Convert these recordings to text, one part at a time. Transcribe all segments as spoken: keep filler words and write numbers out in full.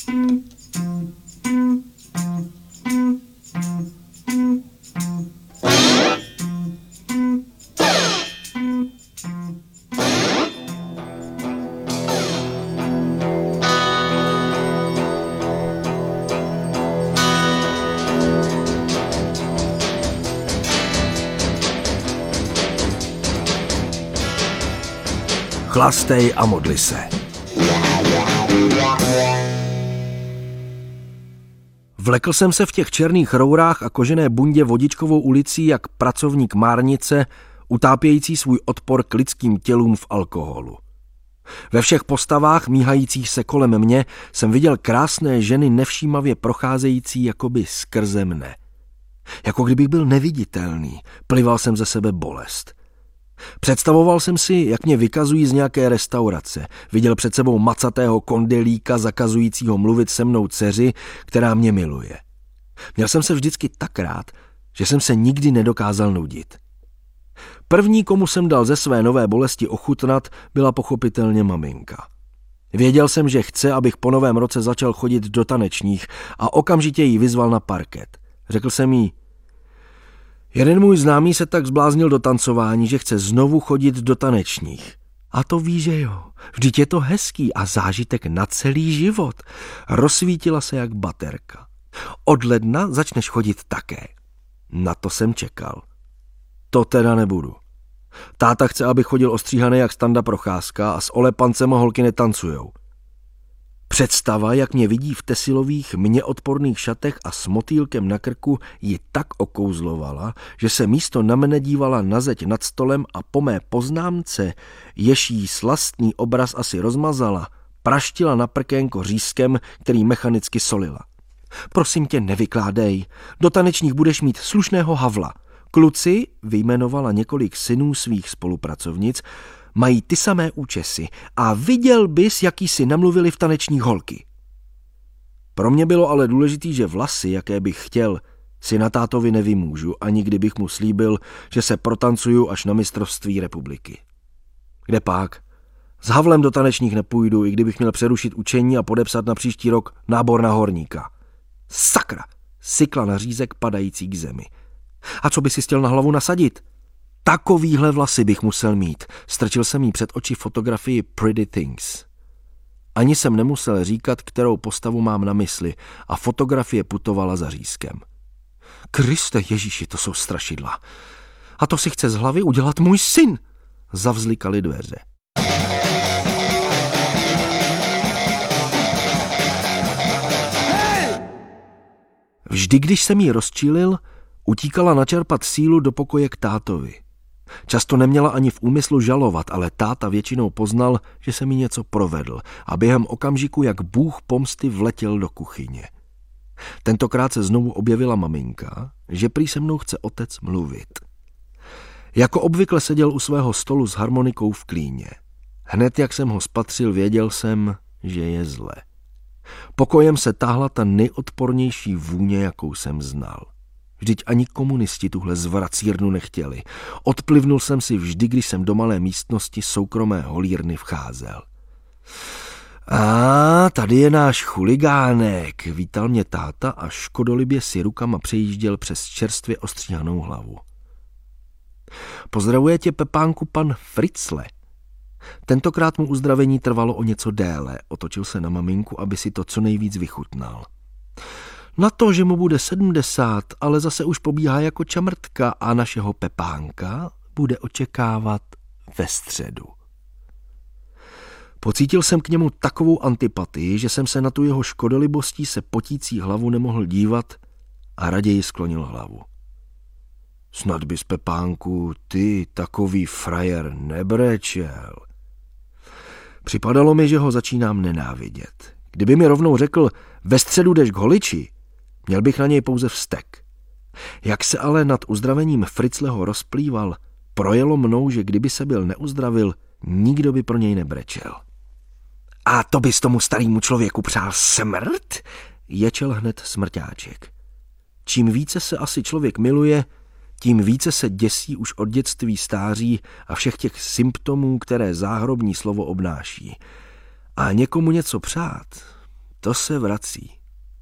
Chlastej a modli se. Vlekl jsem se v těch černých rourách a kožené bundě vodičkovou ulicí jak pracovník márnice, utápějící svůj odpor k lidským tělům v alkoholu. Ve všech postavách míhajících se kolem mě jsem viděl krásné ženy nevšímavě procházející jakoby skrze mne. Jako kdybych byl neviditelný, plival jsem ze sebe bolest. Představoval jsem si, jak mě vykazují z nějaké restaurace. Viděl před sebou macatého kondelíka zakazujícího mluvit se mnou dceři, která mě miluje. Měl jsem se vždycky tak rád, že jsem se nikdy nedokázal nudit. První, komu jsem dal ze své nové bolesti ochutnat, byla pochopitelně maminka. Věděl jsem, že chce, abych po novém roce začal chodit do tanečních a okamžitě ji vyzval na parket. Řekl jsem jí: jeden můj známý se tak zbláznil do tancování, že chce znovu chodit do tanečních. A to ví, že jo. Vždyť je to hezký a zážitek na celý život. Rozsvítila se jak baterka. Od ledna začneš chodit také. Na to jsem čekal. To teda nebudu. Táta chce, abych chodil ostříhaný jak Standa Procházka a s olepancem holky netancujou. Představa, jak mě vidí v tesilových, mně odporných šatech a s motýlkem na krku, ji tak okouzlovala, že se místo na mne dívala na zeď nad stolem a po mé poznámce, jež jí slastný obraz asi rozmazala, praštila na prkénko řízkem, který mechanicky solila. Prosím tě, nevykládej, do tanečních budeš mít slušného havla. Kluci, vyjmenovala několik synů svých spolupracovnic, mají ty samé účesy a viděl bys, jaký si namluvili v tanečních holky. Pro mě bylo ale důležitý, že vlasy, jaké bych chtěl, si na tátovi nevymůžu, ani kdybych mu slíbil, že se protancuju až na mistrovství republiky. Kde pak? S havlem do tanečních nepůjdu, i kdybych měl přerušit učení a podepsat na příští rok nábor na horníka. Sakra! Sykla na řízek padající k zemi. A co by si chtěl na hlavu nasadit? Takovýhle vlasy bych musel mít. Strčil jsem jí před oči fotografii Pretty Things. Ani jsem nemusel říkat, kterou postavu mám na mysli, a fotografie putovala za řízkem. Kriste Ježíši, to jsou strašidla. A to si chce z hlavy udělat můj syn. Zavzlikaly dveře. Vždy, když jsem jí rozčílil, utíkala načerpat sílu do pokoje k tátovi. Často neměla ani v úmyslu žalovat, ale táta většinou poznal, že se mi něco provedl a během okamžiku, jak bůh pomsty, vletěl do kuchyně. Tentokrát se znovu objevila maminka, že prý se mnou chce otec mluvit. Jako obvykle seděl u svého stolu s harmonikou v klíně. Hned jak jsem ho spatřil, věděl jsem, že je zle. Pokojem se táhla ta nejodpornější vůně, jakou jsem znal. Vždyť ani komunisti tuhle zvracírnu nechtěli. Odplivnul jsem si vždy, když jsem do malé místnosti soukromé holírny vcházel. A tady je náš chuligánek, vítal mě táta a škodolibě si rukama přejížděl přes čerstvě ostříhanou hlavu. Pozdravuje tě, Pepánku, pan Fritzle. Tentokrát mu uzdravení trvalo o něco déle, otočil se na maminku, aby si to co nejvíc vychutnal. Na to, že mu bude sedmdesát, ale zase už pobíhá jako čamrtka a našeho Pepánka bude očekávat ve středu. Pocítil jsem k němu takovou antipatii, že jsem se na tu jeho škodolibostí se potící hlavu nemohl dívat a raději sklonil hlavu. Snad bys, Pepánku, ty takový frajer nebrečel. Připadalo mi, že ho začínám nenávidět. Kdyby mi rovnou řekl, ve středu jdeš k holiči, měl bych na něj pouze vztek. Jak se ale nad uzdravením Fritzleho rozplýval, projelo mnou, že kdyby se byl neuzdravil, nikdo by pro něj nebrečel. A to bys tomu starýmu člověku přál smrt? Ječel hned smrťáček. Čím více se asi člověk miluje, tím více se děsí už od dětství stáří a všech těch symptomů, které záhrobní slovo obnáší. A někomu něco přát, to se vrací.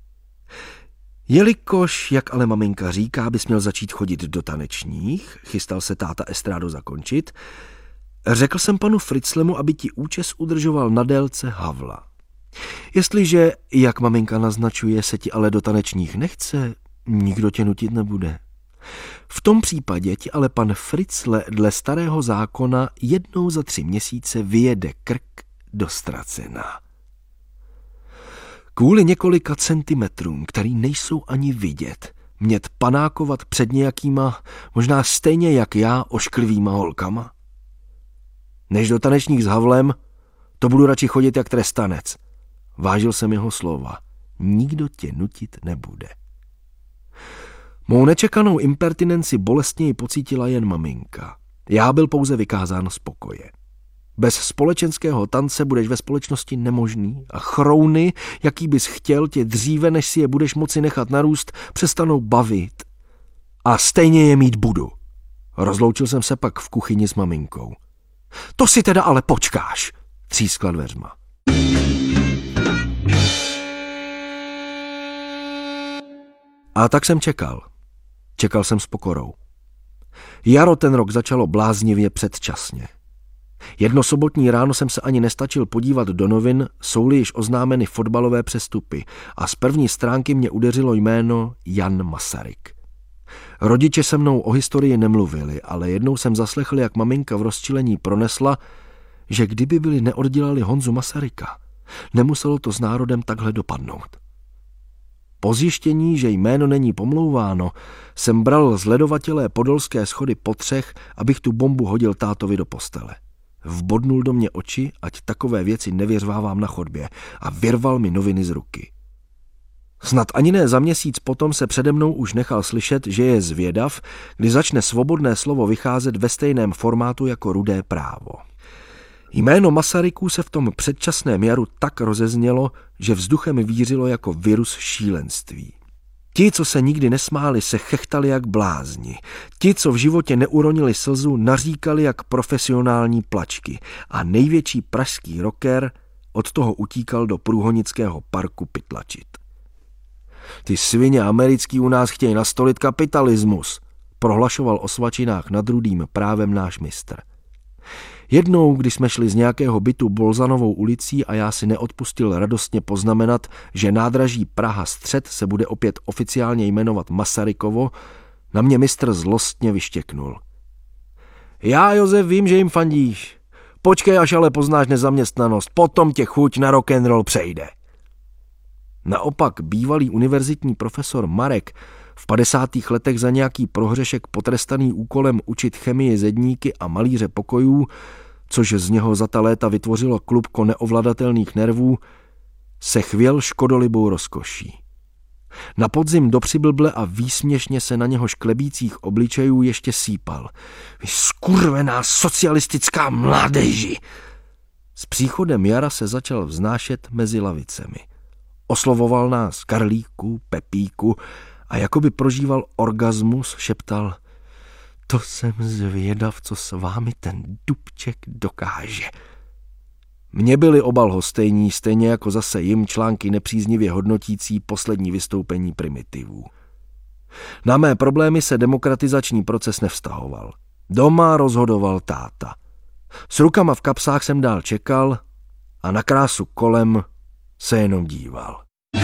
Jelikož, jak ale maminka říká, bys měl začít chodit do tanečních, chystal se táta estrádu zakončit, řekl jsem panu Fritzlemu, aby ti účes udržoval na délce Havla. Jestliže, jak maminka naznačuje, se ti ale do tanečních nechce, nikdo tě nutit nebude. V tom případě ti ale pan Fritzle dle starého zákona jednou za tři měsíce vyjede krk do Ztracena. Kvůli několika centimetrům, který nejsou ani vidět, mět panákovat před nějakýma, možná stejně jak já, ošklivýma holkama? Než do tanečních s Havlem, to budu radši chodit jak trestanec. Vážil jsem jeho slova. Nikdo tě nutit nebude. Mou nečekanou impertinenci bolestněji pocítila jen maminka. Já byl pouze vykázán z pokoje. Bez společenského tance budeš ve společnosti nemožný a chrouny, jaký bys chtěl, tě dříve, než si je budeš moci nechat narůst, přestanou bavit. A stejně je mít budu. Rozloučil jsem se pak v kuchyni s maminkou. To si teda ale počkáš, třískla dveřma. A tak jsem čekal. Čekal jsem s pokorou. Jaro ten rok začalo bláznivě předčasně. Jedno sobotní ráno jsem se ani nestačil podívat do novin, jsou-li již oznámeny fotbalové přestupy a z první stránky mě udeřilo jméno Jan Masaryk. Rodiče se mnou o historii nemluvili, ale jednou jsem zaslechl, jak maminka v rozčilení pronesla, že kdyby byli neoddělali Honzu Masaryka, nemuselo to s národem takhle dopadnout. Po zjištění, že jméno není pomlouváno, jsem bral z ledovatělé podolské schody po třech, abych tu bombu hodil tátovi do postele. Vbodnul do mě oči, ať takové věci nevyřvávám na chodbě, a vyrval mi noviny z ruky. Snad ani ne za měsíc potom se přede mnou už nechal slyšet, že je zvědav, kdy začne svobodné slovo vycházet ve stejném formátu jako Rudé právo. Jméno Masaryků se v tom předčasném jaru tak rozeznělo, že vzduchem vířilo jako virus šílenství. Ti, co se nikdy nesmáli, se chechtali jak blázni. Ti, co v životě neuronili slzu, naříkali jak profesionální plačky. A největší pražský rocker od toho utíkal do průhonického parku pytlačit. Ty svině americký u nás chtějí nastolit kapitalismus, prohlašoval o svačinách nad Rudým právem náš mistr. Jednou, když jsme šli z nějakého bytu Bolzanovou ulicí a já si neodpustil radostně poznamenat, že nádraží Praha Střed se bude opět oficiálně jmenovat Masarykovo, na mě mistr zlostně vyštěknul. Já, Josef, vím, že jim fandíš. Počkej, až ale poznáš nezaměstnanost, potom tě chuť na rock'n'roll přejde. Naopak bývalý univerzitní profesor Marek, v padesátých letech za nějaký prohřešek potrestaný úkolem učit chemii zedníky a malíře pokojů, což z něho za ta léta vytvořilo klubko neovladatelných nervů, se chvěl škodolibou rozkoší. Na podzim do přiblble a výsměšně se na něho šklebících obličejů ještě sípal. Vy skurvená socialistická mládeži! S příchodem jara se začal vznášet mezi lavicemi. Oslovoval nás Karlíku, Pepíku a jakoby prožíval orgasmus, šeptal: to jsem zvědav, co s vámi ten Dubček dokáže. Mně byli oba lhostejní, stejně jako zase jim články nepříznivě hodnotící poslední vystoupení primitivů. Na mé problémy se demokratizační proces nevztahoval. Doma rozhodoval táta. S rukama v kapsách jsem dál čekal a na krásu kolem se jenom díval.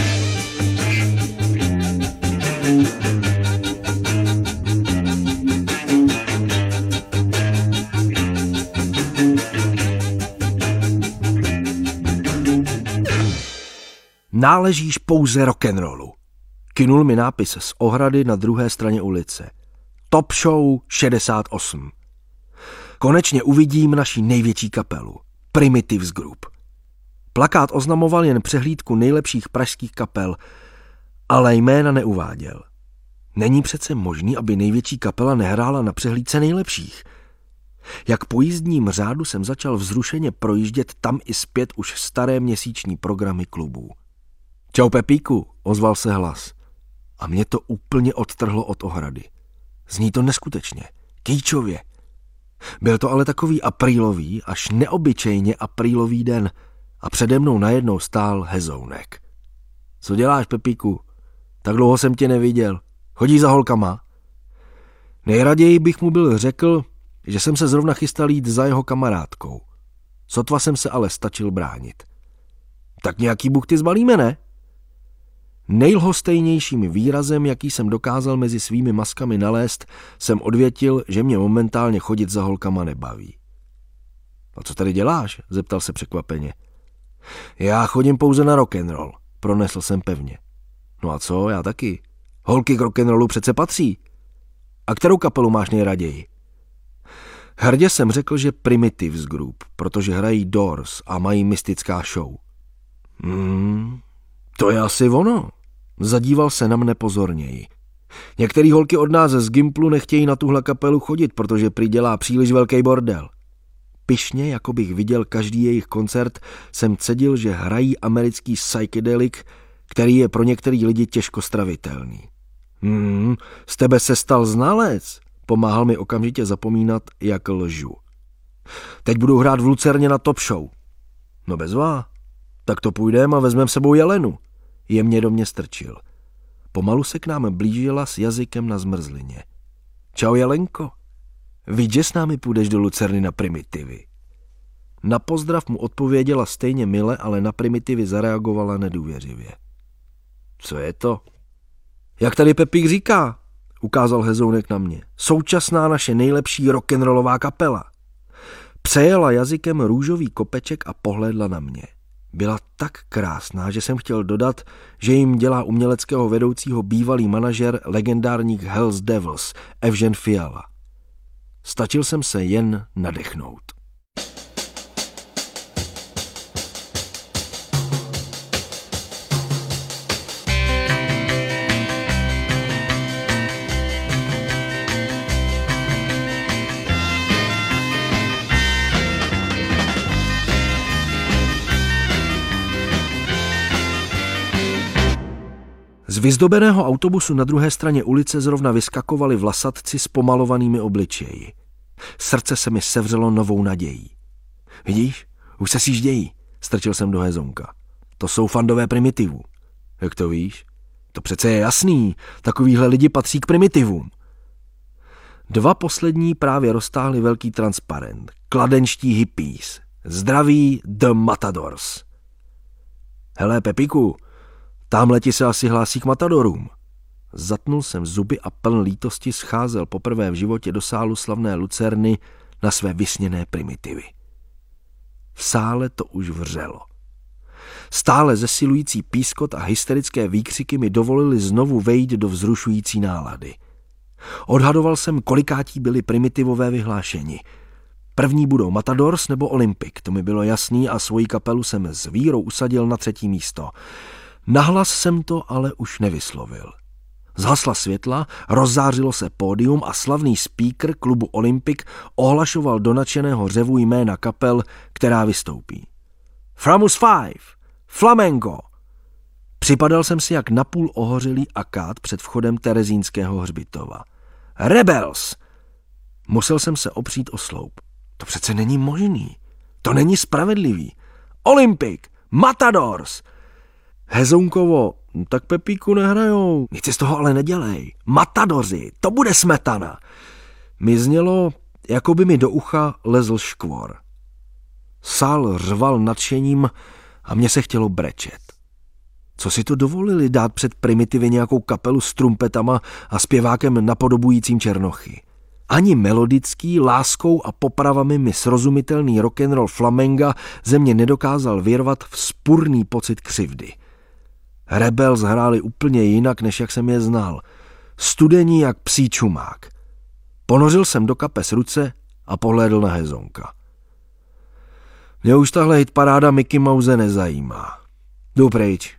Náležíš pouze rock'n'rollu. Kynul mi nápis z ohrady na druhé straně ulice. Top Show šedesát osm. Konečně uvidím naši největší kapelu. Primitives Group. Plakát oznamoval jen přehlídku nejlepších pražských kapel, ale jména neuváděl. Není přece možný, aby největší kapela nehrála na přehlídce nejlepších. Jak po jízdním řádu jsem začal vzrušeně projíždět tam i zpět už staré měsíční programy klubů. Čau Pepíku, ozval se hlas. A mě to úplně odtrhlo od ohrady. Zní to neskutečně, kýčově. Byl to ale takový aprílový, až neobyčejně aprílový den a přede mnou najednou stál Hezounek. Co děláš, Pepíku? Tak dlouho jsem tě neviděl. Chodíš za holkama? Nejraději bych mu byl řekl, že jsem se zrovna chystal jít za jeho kamarádkou. Sotva jsem se ale stačil bránit. Tak nějaký buchty zbalíme, ne? Nejlhostejnějším výrazem, jaký jsem dokázal mezi svými maskami nalézt, jsem odvětil, že mě momentálně chodit za holkama nebaví. A co tady děláš? Zeptal se překvapeně. Já chodím pouze na rock'n'roll, pronesl jsem pevně. No a co, já taky. Holky k rock'n'rollu přece patří. A kterou kapelu máš nejraději? Hrdě jsem řekl, že Primitives Group, protože hrají Doors a mají mystická show. Hmm, to je asi ono. Zadíval se na mne pozorněji. Některý holky od nás z Gimplu nechtějí na tuhle kapelu chodit, protože prý dělá příliš velký bordel. Pyšně, jako bych viděl každý jejich koncert, jsem cedil, že hrají americký psychedelic, který je pro některý lidi těžko stravitelný. Hmm, z tebe se stal znalec. Pomáhal mi okamžitě zapomínat, jak lžu. Teď budu hrát v Lucerně na Top Show. No bezvá. Tak to půjdem a vezmem sebou Jelenu. Jemně do mě strčil. Pomalu se k nám blížila s jazykem na zmrzlině. Čau, Jelenko. Víš, že s námi půjdeš do Lucerny na Primitivy? Na pozdrav mu odpověděla stejně mile, ale na Primitivy zareagovala nedůvěřivě. Co je to? Jak tady Pepík říká, ukázal Hezounek na mě. Současná naše nejlepší rock'n'rollová kapela. Přejela jazykem růžový kopeček a pohlédla na mě. Byla tak krásná, že jsem chtěl dodat, že jim dělá uměleckého vedoucího bývalý manažer legendárních Hells Devils, Evžen Fiala. Stačil jsem se jen nadechnout. Z vyzdobeného autobusu na druhé straně ulice zrovna vyskakovali vlasatci s pomalovanými obličeji. Srdce se mi sevřelo novou nadějí. Vidíš, už se sjíždějí, strčil jsem do Hezonka. To jsou fandové Primitivů. Jak to víš? To přece je jasný, takovýhle lidi patří k Primitivům. Dva poslední právě roztáhli velký transparent. Kladenští hippies. Zdraví The Matadors. Hele, Pepiku, támhle ti se asi hlásí k Matadorům. Zatnul jsem zuby a pln lítosti scházel poprvé v životě do sálu slavné Lucerny na své vysněné Primitivy. V sále to už vřelo. Stále zesilující pískot a hysterické výkřiky mi dovolili znovu vejít do vzrušující nálady. Odhadoval jsem, kolikátí byli Primitivové vyhlášeni. První budou Matadors nebo Olympic, to mi bylo jasný a svoji kapelu jsem s vírou usadil na třetí místo. Nahlas jsem to ale už nevyslovil. Zhasla světla, rozzářilo se pódium a slavný speaker klubu Olympic ohlašoval do nadšeného řevu jména kapel, která vystoupí. Framus Five, Flamengo. Připadal jsem si jak napůl ohořelý akát před vchodem Terezínského hřbitova. Rebels. Musel jsem se opřít o sloup. To přece není možný. To není spravedlivý. Olympic, Matadors. Hezounkovo, tak Pepíku nehrajou. Nic si z toho ale nedělej. Matadoři, to bude smetana. Mi znělo, jako by mi do ucha lezl škvor. Sál řval nadšením a mně se chtělo brečet. Co si to dovolili dát před Primitivy nějakou kapelu s trumpetama a zpěvákem napodobujícím černochy? Ani melodický, láskou a popravami mi srozumitelný rock'n'roll flamenga ze mě nedokázal vyrvat vzpurný pocit křivdy. Rebels hráli úplně jinak, než jak jsem je znal. Studení jak psí čumák. Ponořil jsem do kapes ruce a pohlédl na Hezonka. Mě už tahle hitparáda Mickey Mouse nezajímá. Jdu pryč.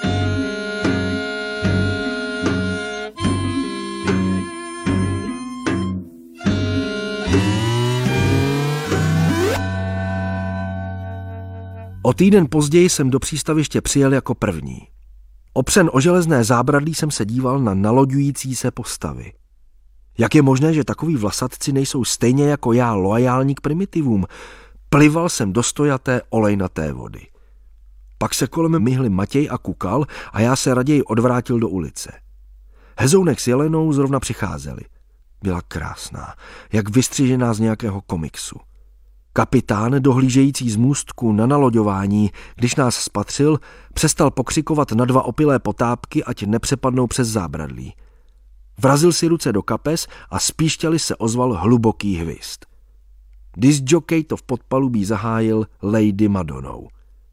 O týden později jsem do přístaviště přijel jako první. Opřen o železné zábradlí jsem se díval na naloďující se postavy. Jak je možné, že takoví vlasatci nejsou stejně jako já loajální k Primitivům? Plival jsem do stojaté olejnaté vody. Pak se kolem myhli Matěj a kukal a já se raději odvrátil do ulice. Hezounek s Jelenou zrovna přicházeli. Byla krásná, jak vystřižená z nějakého komiksu. Kapitán, dohlížející z můstku na naloďování, když nás spatřil, přestal pokřikovat na dva opilé potápky, ať nepřepadnou přes zábradlí. Vrazil si ruce do kapes a z píšťaly se ozval hluboký hvist. Discjockey to v podpalubí zahájil Lady Madonou.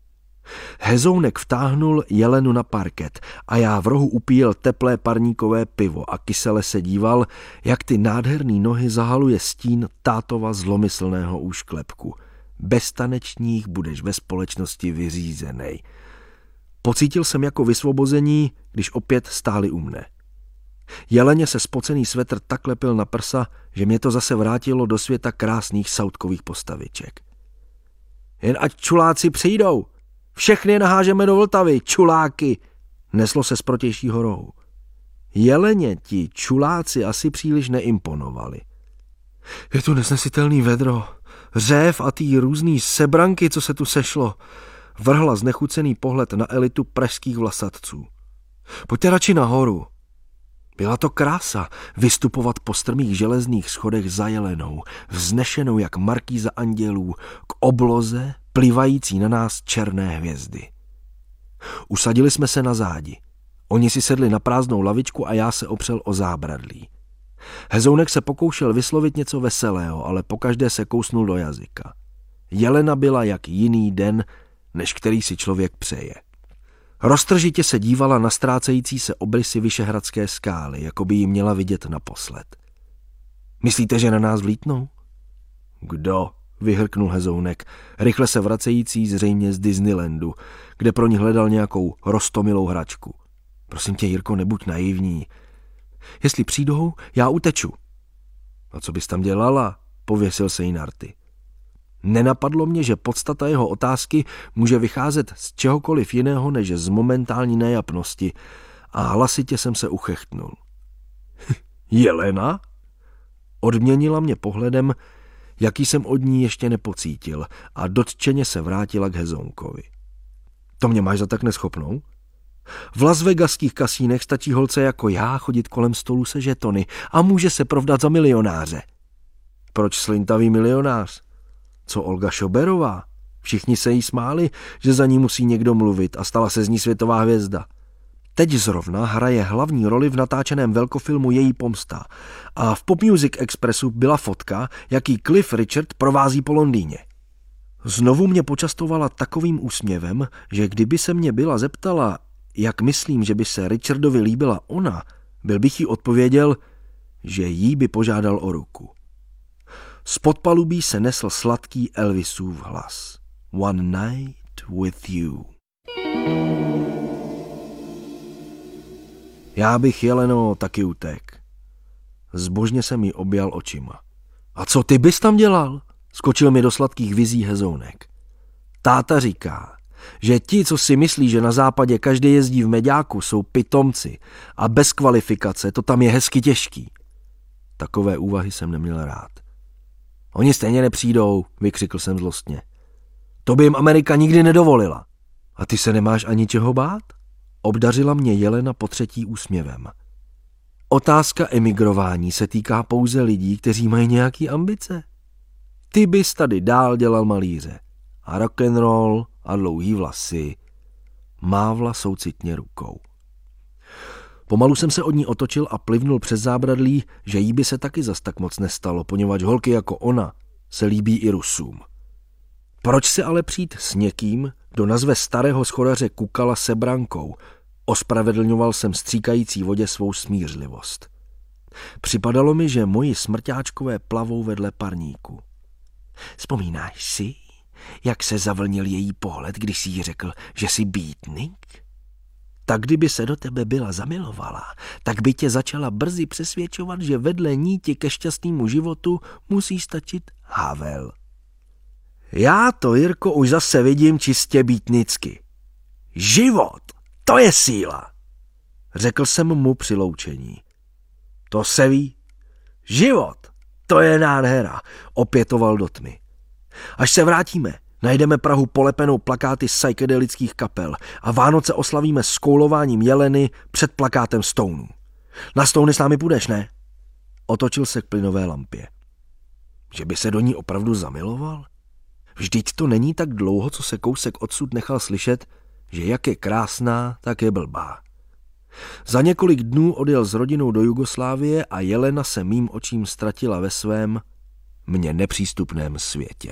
Hezounek vtáhnul Jelenu na parket a já v rohu upíjel teplé parníkové pivo a kysele se díval, jak ty nádherný nohy zahaluje stín tátova zlomyslného úšklepku. Bez tanečních budeš ve společnosti vyřízenej. Pocítil jsem jako vysvobození, když opět stáli u mne. Jeleně se spocený svetr tak lepil na prsa, že mě to zase vrátilo do světa krásných sautkových postaviček. Jen ať čuláci přijdou! Všechny nahážeme do Vltavy, čuláky, neslo se z protějšího rohu. Jeleně ti čuláci asi příliš neimponovali. Je tu nesnesitelný vedro, řev a tý různý sebranky, co se tu sešlo. Vrhla znechucený pohled na elitu pražských vlasatců. Pojďte radši nahoru. Byla to krása vystupovat po strmých železných schodech za Jelenou, vznešenou jak markýza andělů, k obloze, plivající na nás černé hvězdy. Usadili jsme se na zádi. Oni si sedli na prázdnou lavičku a já se opřel o zábradlí. Hezounek se pokoušel vyslovit něco veselého, ale pokaždé se kousnul do jazyka. Jelena byla jak jiný den, než který si člověk přeje. Roztržitě se dívala na ztrácející se obrysy Vyšehradské skály, jako by ji měla vidět naposled. Myslíte, že na nás vlítnou? Kdo? Vyhrknul Hezounek, rychle se vracející zřejmě z Disneylandu, kde pro ní hledal nějakou roztomilou hračku. Prosím tě, Jirko, nebuď naivní. Jestli přijdou, já uteču. A co bys tam dělala? Pověsil se jí na rty. Nenapadlo mě, že podstata jeho otázky může vycházet z čehokoliv jiného než z momentální nejapnosti a hlasitě jsem se uchechtnul. Jelena? Odměnila mě pohledem, jaký jsem od ní ještě nepocítil, a dotčeně se vrátila k Hezounkovi. To mě máš za tak neschopnou? V Las Vegaských kasínech stačí holce jako já chodit kolem stolu se žetony a může se provdat za milionáře. Proč slintavý milionář? Co Olga Šoberová? Všichni se jí smáli, že za ní musí někdo mluvit a stala se z ní světová hvězda. Teď zrovna hraje hlavní roli v natáčeném velkofilmu Její pomsta a v Pop Music Expressu byla fotka, jaký Cliff Richard provází po Londýně. Znovu mě počastovala takovým úsměvem, že kdyby se mě byla zeptala, jak myslím, že by se Richardovi líbila ona, byl bych jí odpověděl, že jí by požádal o ruku. Z podpalubí se nesl sladký Elvisův hlas. One night with you. Já bych, Jeleno, taky utek. Zbožně jsem jí objal očima. A co ty bys tam dělal? Skočil mi do sladkých vizí Hezounek. Táta říká, že ti, co si myslí, že na západě každý jezdí v meďáku, jsou pitomci a bez kvalifikace to tam je hezky těžký. Takové úvahy jsem neměl rád. Oni stejně nepřijdou, vykřikl jsem zlostně. To by jim Amerika nikdy nedovolila. A ty se nemáš ani čeho bát? Obdařila mě Jelena po třetí úsměvem. Otázka emigrování se týká pouze lidí, kteří mají nějaký ambice. Ty bys tady dál dělal malíře. A rock'n'roll a dlouhý vlasy. Mávla soucitně rukou. Pomalu jsem se od ní otočil a plivnul přes zábradlí, že jí by se taky zas tak moc nestalo, poněvadž holky jako ona se líbí i Rusům. Proč se ale přijít s někým, kdo nazve starého schodaře Kukala sebrankou? Ospravedlňoval jsem stříkající vodě svou smířlivost. Připadalo mi, že moji smrťáčkové plavou vedle parníku. Vzpomínáš si, jak se zavlnil její pohled, když jsi jí řekl, že jsi býtnik? Tak kdyby se do tebe byla zamilovala, tak by tě začala brzy přesvědčovat, že vedle ní ti ke šťastnému životu musí stačit Havel. Já to, Jirko, už zase vidím čistě býtnicky. Život, to je síla, řekl jsem mu při loučení. To se ví. Život, to je nádhera, opětoval do tmy. Až se vrátíme, Najdeme Prahu polepenou plakáty psykedelických kapel a Vánoce oslavíme skoulováním jeleny před plakátem Stoneů. Na Stony s námi půjdeš, ne? Otočil se k plynové lampě. Že by se do ní opravdu zamiloval? Vždyť to není tak dlouho, co se kousek odsud nechal slyšet, že jak je krásná, tak je blbá. Za několik dnů odjel s rodinou do Jugoslávie a Jelena se mým očím ztratila ve svém, mně nepřístupném světě.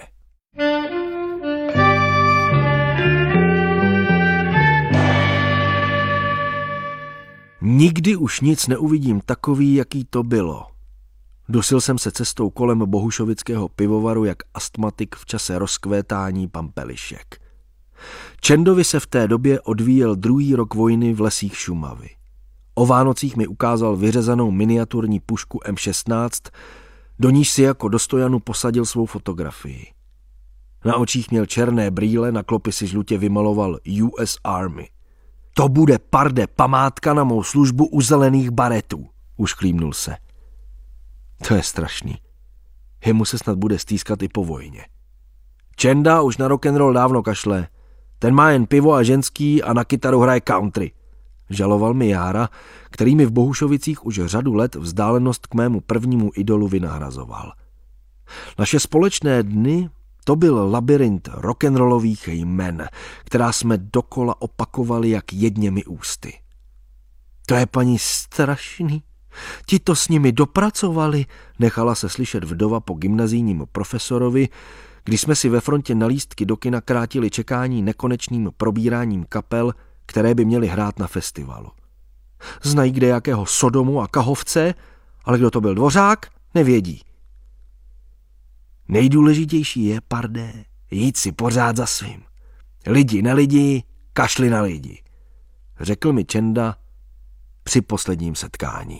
Nikdy už nic neuvidím takový, jaký to bylo. Dusil jsem se cestou kolem bohušovického pivovaru jak astmatik v čase rozkvétání pampelišek. Čendovi se v té době odvíjel druhý rok vojny v lesích Šumavy. O Vánocích mi ukázal vyřezanou miniaturní pušku M šestnáct, do níž si jako do stojanu posadil svou fotografii. Na očích měl černé brýle, na klopy si žlutě vymaloval U S Army. To bude, parde, památka na mou službu u zelených baretů, už klímnul se. To je strašný. Jemu se snad bude stýskat i po vojně. Čenda už na rock'n'roll dávno kašle. Ten má jen pivo a ženský a na kytaru hraje country. Žaloval mi Jára, který mi v Bohušovicích už řadu let vzdálenost k mému prvnímu idolu vynahrazoval. Naše společné dny, to byl labyrint rock'n'rollových jmen, která jsme dokola opakovali jak jedněmi ústy. To je, paní, strašný. Ti to s nimi dopracovali, nechala se slyšet vdova po gymnazijním profesorovi, když jsme si ve frontě na lístky do kina krátili čekání nekonečným probíráním kapel, které by měly hrát na festivalu. Znají kde jakého Sodomu a Kahovce, ale kdo to byl Dvořák, nevědí. Nejdůležitější je, pardé, jít si pořád za svým. Lidi na lidi, kašli na lidi, řekl mi Čenda při posledním setkání.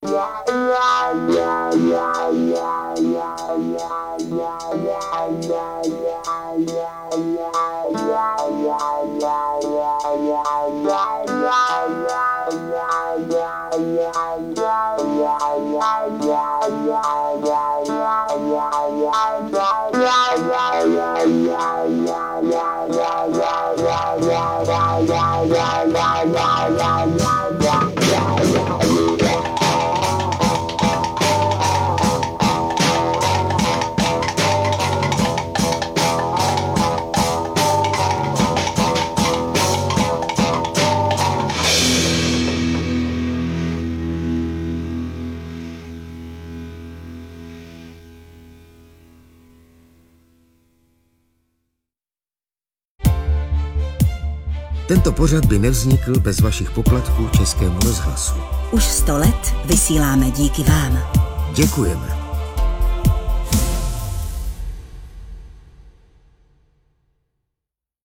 Tento pořad by nevznikl bez vašich poplatků Českému rozhlasu. Už sto let vysíláme díky vám. Děkujeme.